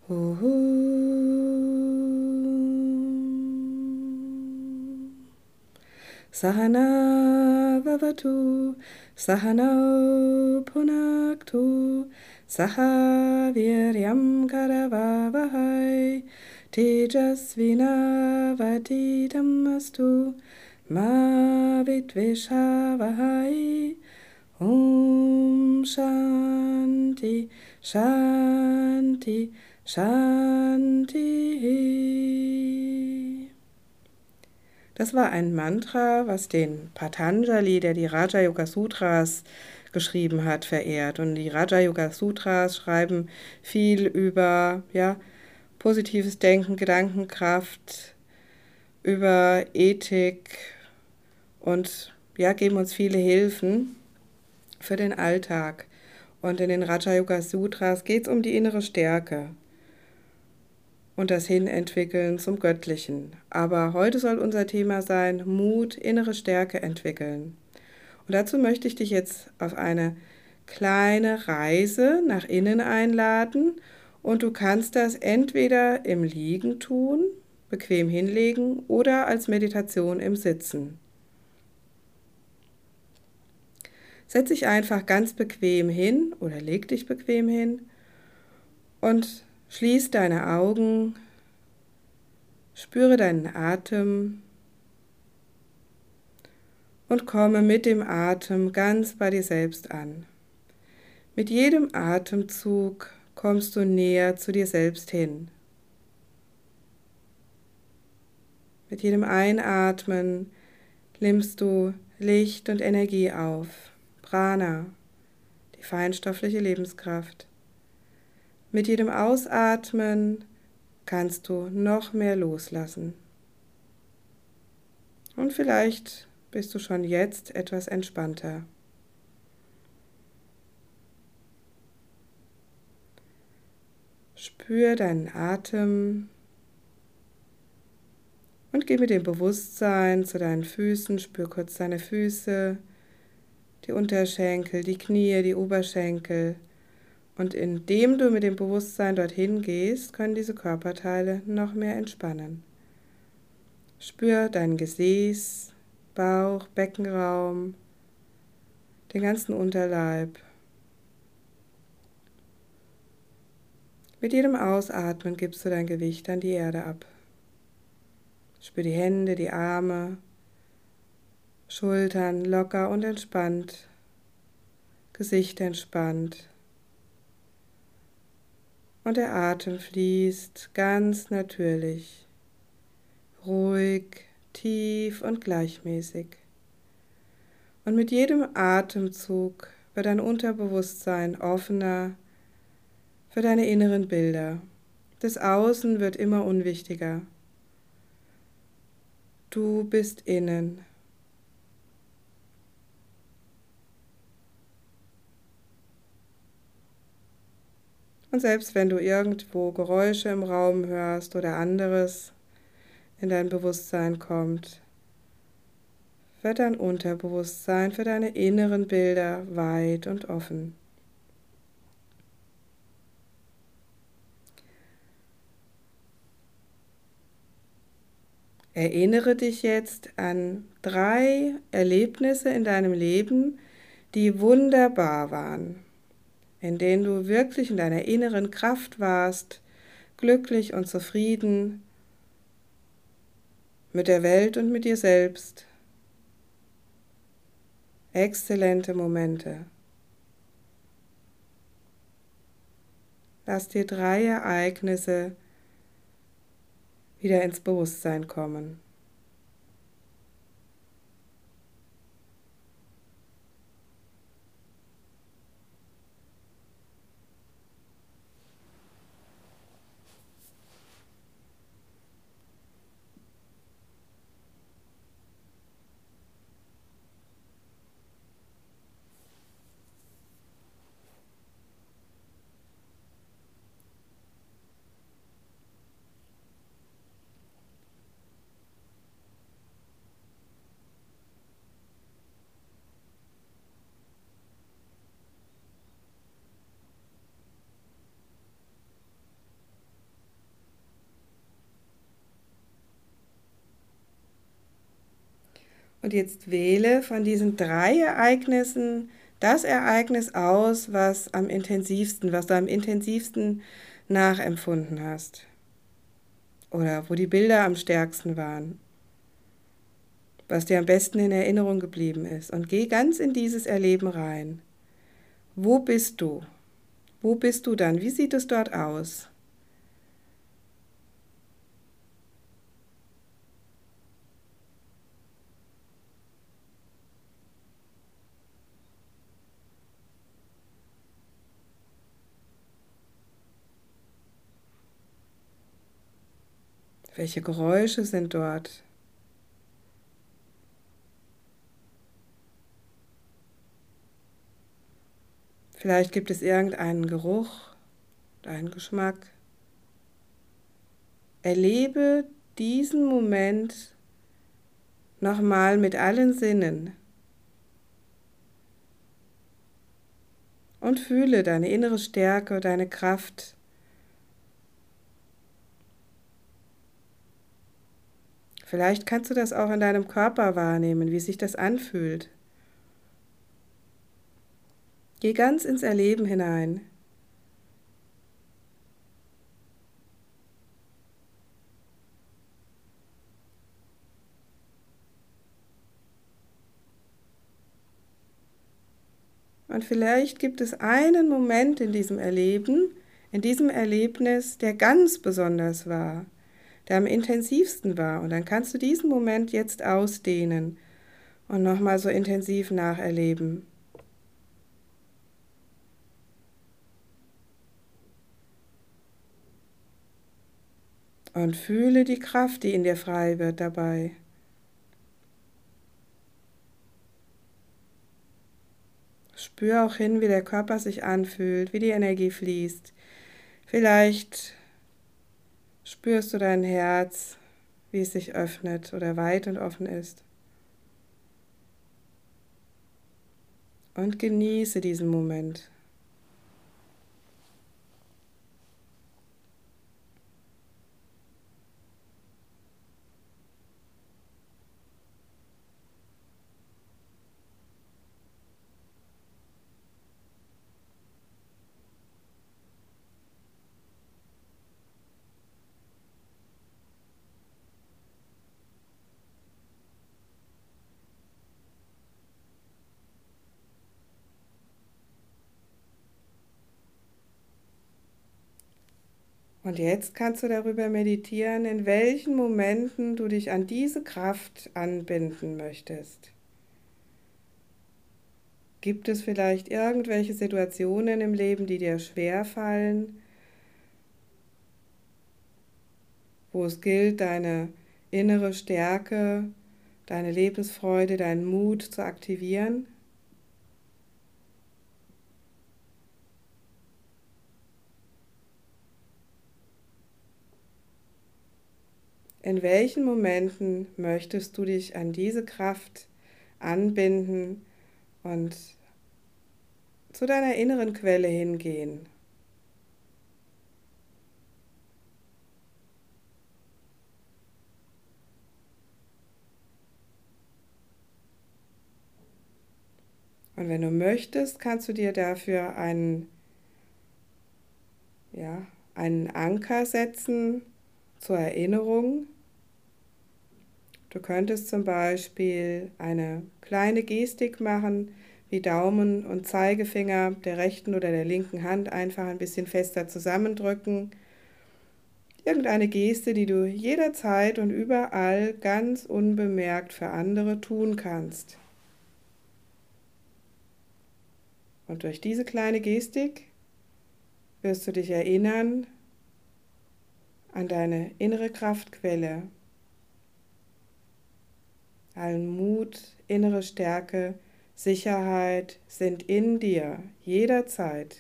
Uhu. Sahana Vavatu, Sahanau Punaktu, Saha Viryam Karavavahai, Tejasvinavadidam astu, Ma Vidvishavahai, Om Shanti, Shanti, Shanti. Das war ein Mantra, was den Patanjali, der die Raja Yoga Sutras geschrieben hat, verehrt. Und die Raja Yoga Sutras schreiben viel über positives Denken, Gedankenkraft, über Ethik und geben uns viele Hilfen für den Alltag. Und in den Raja Yoga Sutras geht es um die innere Stärke und das Hinentwickeln zum Göttlichen. Aber heute soll unser Thema sein, Mut, innere Stärke entwickeln. Und dazu möchte ich dich jetzt auf eine kleine Reise nach innen einladen und du kannst das entweder im Liegen tun, bequem hinlegen oder als Meditation im Sitzen. Setz dich einfach ganz bequem hin oder leg dich bequem hin und schließ deine Augen, spüre deinen Atem und komme mit dem Atem ganz bei dir selbst an. Mit jedem Atemzug kommst du näher zu dir selbst hin. Mit jedem Einatmen nimmst du Licht und Energie auf, Prana, die feinstoffliche Lebenskraft. Mit jedem Ausatmen kannst du noch mehr loslassen. Und vielleicht bist du schon jetzt etwas entspannter. Spür deinen Atem und geh mit dem Bewusstsein zu deinen Füßen. Spür kurz deine Füße, die Unterschenkel, die Knie, die Oberschenkel. Und indem du mit dem Bewusstsein dorthin gehst, können diese Körperteile noch mehr entspannen. Spür dein Gesäß, Bauch, Beckenraum, den ganzen Unterleib. Mit jedem Ausatmen gibst du dein Gewicht an die Erde ab. Spür die Hände, die Arme, Schultern locker und entspannt, Gesicht entspannt. Und der Atem fließt ganz natürlich, ruhig, tief und gleichmäßig. Und mit jedem Atemzug wird dein Unterbewusstsein offener für deine inneren Bilder. Das Außen wird immer unwichtiger. Du bist innen. Und selbst wenn du irgendwo Geräusche im Raum hörst oder anderes in dein Bewusstsein kommt, wird dein Unterbewusstsein für deine inneren Bilder weit und offen. Erinnere dich jetzt an 3 Erlebnisse in deinem Leben, die wunderbar waren, in denen du wirklich in deiner inneren Kraft warst, glücklich und zufrieden mit der Welt und mit dir selbst. Exzellente Momente. Lass dir 3 Ereignisse wieder ins Bewusstsein kommen. Und jetzt wähle von diesen 3 Ereignissen das Ereignis aus, was du am intensivsten nachempfunden hast. Oder wo die Bilder am stärksten waren, was dir am besten in Erinnerung geblieben ist. Und geh ganz in dieses Erleben rein. Wo bist du? Wo bist du dann? Wie sieht es dort aus? Welche Geräusche sind dort? Vielleicht gibt es irgendeinen Geruch, einen Geschmack. Erlebe diesen Moment nochmal mit allen Sinnen und fühle deine innere Stärke, deine Kraft. Vielleicht kannst du das auch in deinem Körper wahrnehmen, wie sich das anfühlt. Geh ganz ins Erleben hinein. Und vielleicht gibt es einen Moment in diesem Erleben, in diesem Erlebnis, der ganz besonders war, der am intensivsten war. Und dann kannst du diesen Moment jetzt ausdehnen und nochmal so intensiv nacherleben. Und fühle die Kraft, die in dir frei wird dabei. Spür auch hin, wie der Körper sich anfühlt, wie die Energie fließt. Vielleicht spürst du dein Herz, wie es sich öffnet oder weit und offen ist. Und genieße diesen Moment. Und jetzt kannst du darüber meditieren, in welchen Momenten du dich an diese Kraft anbinden möchtest. Gibt es vielleicht irgendwelche Situationen im Leben, die dir schwerfallen, wo es gilt, deine innere Stärke, deine Lebensfreude, deinen Mut zu aktivieren? In welchen Momenten möchtest du dich an diese Kraft anbinden und zu deiner inneren Quelle hingehen? Und wenn du möchtest, kannst du dir dafür einen Anker setzen zur Erinnerung. Du könntest zum Beispiel eine kleine Gestik machen, wie Daumen und Zeigefinger der rechten oder der linken Hand einfach ein bisschen fester zusammendrücken. Irgendeine Geste, die du jederzeit und überall ganz unbemerkt für andere tun kannst. Und durch diese kleine Gestik wirst du dich erinnern an deine innere Kraftquelle. Allen Mut, innere Stärke, Sicherheit sind in dir, jederzeit.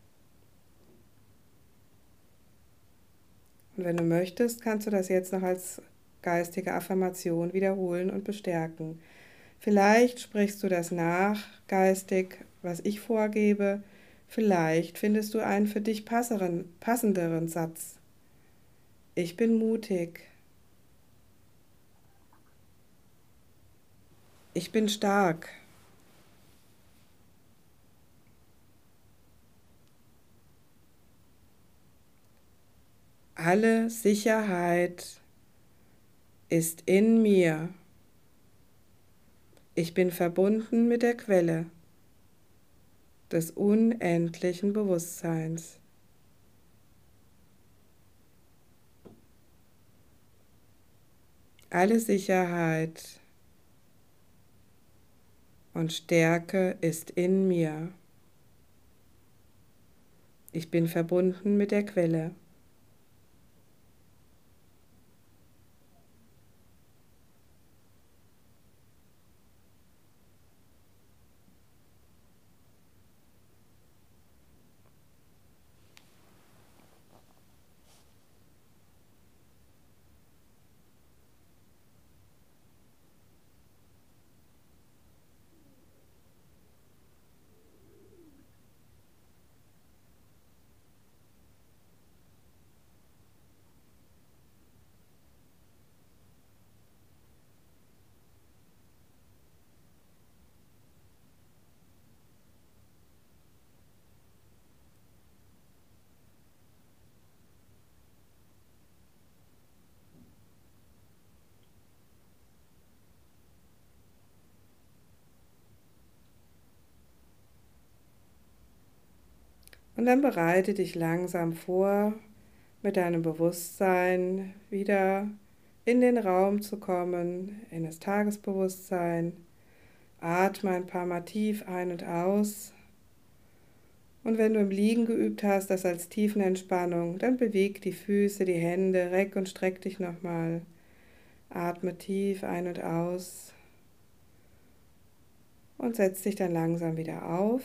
Und wenn du möchtest, kannst du das jetzt noch als geistige Affirmation wiederholen und bestärken. Vielleicht sprichst du das nach, geistig, was ich vorgebe. Vielleicht findest du einen für dich passenderen Satz. Ich bin mutig. Ich bin stark. Alle Sicherheit ist in mir. Ich bin verbunden mit der Quelle des unendlichen Bewusstseins. Alle Sicherheit und Stärke ist in mir. Ich bin verbunden mit der Quelle. Und dann bereite dich langsam vor, mit deinem Bewusstsein wieder in den Raum zu kommen, in das Tagesbewusstsein. Atme ein paar Mal tief ein und aus. Und wenn du im Liegen geübt hast, das als Tiefenentspannung, dann beweg die Füße, die Hände, reck und streck dich nochmal. Atme tief ein und aus und setz dich dann langsam wieder auf.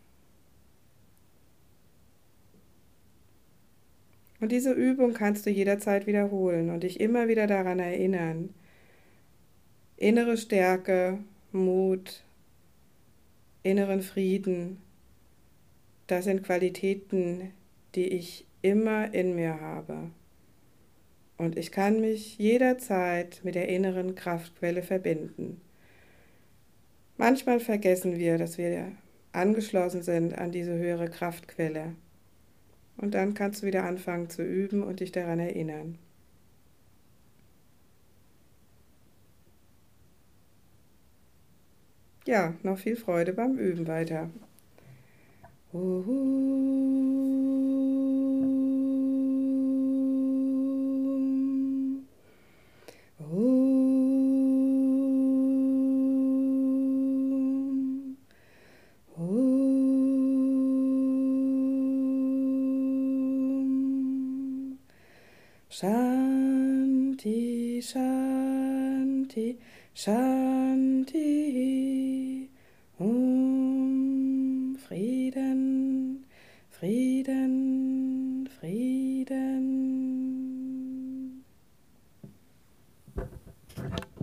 Und diese Übung kannst du jederzeit wiederholen und dich immer wieder daran erinnern. Innere Stärke, Mut, inneren Frieden, das sind Qualitäten, die ich immer in mir habe. Und ich kann mich jederzeit mit der inneren Kraftquelle verbinden. Manchmal vergessen wir, dass wir angeschlossen sind an diese höhere Kraftquelle. Und dann kannst du wieder anfangen zu üben und dich daran erinnern. Ja, noch viel Freude beim Üben weiter. Shanti, Shanti, Shanti.